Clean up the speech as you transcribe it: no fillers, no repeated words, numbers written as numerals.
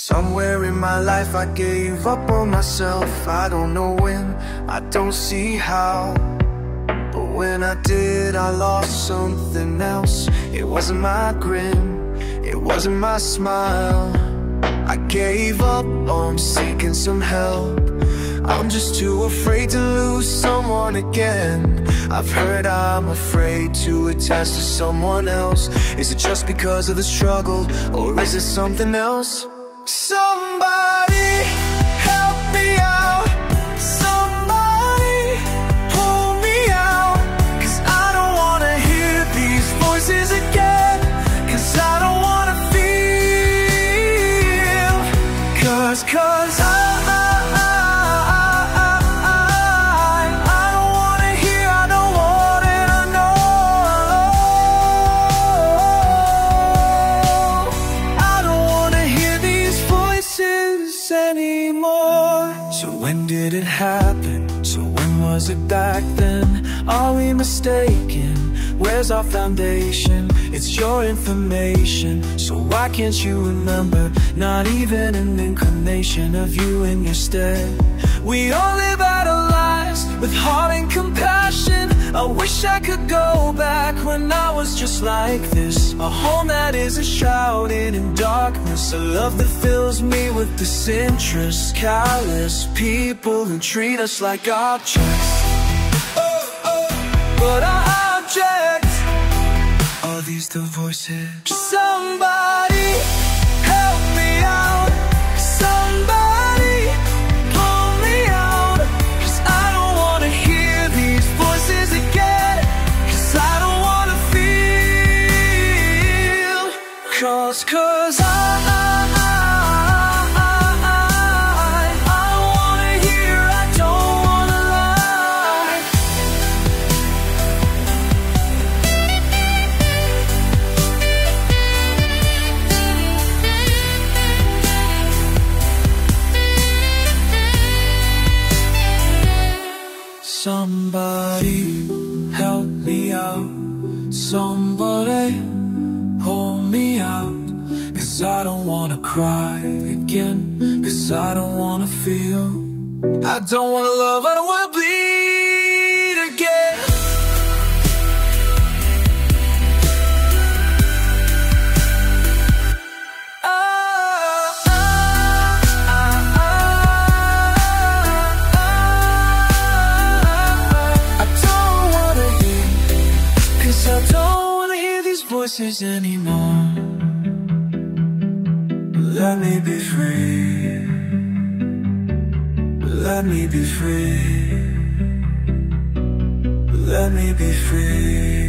Somewhere in my life I gave up on myself. I don't know when, I don't see how, but when I did I lost something else. It wasn't my grin, it wasn't my smile. I gave up on seeking some help. I'm just too afraid to lose someone again. I've heard I'm afraid to attach to someone else. Is it just because of the struggle, or is it something else? Somebody help me out. Somebody pull me out. 'Cause I don't wanna hear these voices again. 'Cause I don't wanna feel. 'Cause I don't wanna hear, I don't want it, I know. I don't wanna hear these voices anymore. So when did it happen? So when was it back then? Are we mistaken? Where's our foundation? It's your information, so why can't you remember? Not even an inclination of you in your stead. We all live out our lives with heart and compassion. I wish I could go back when I was just like this. A home that isn't shrouded in darkness. A love that fills me with disinterest. Callous people who treat us like objects. But our objects are these the voices. Somebody help me out. Somebody pull me out. 'Cause I don't wanna hear these voices again. 'Cause I don't wanna feel. 'Cause I don't wanna hear, I don't wanna lie. Somebody help me out. Somebody hold me out. 'Cause I don't wanna cry again. 'Cause I don't wanna feel. I don't wanna love, I don't wanna bleed again. I don't wanna hear these voices anymore. Let me be free. Let me be free. Let me be free.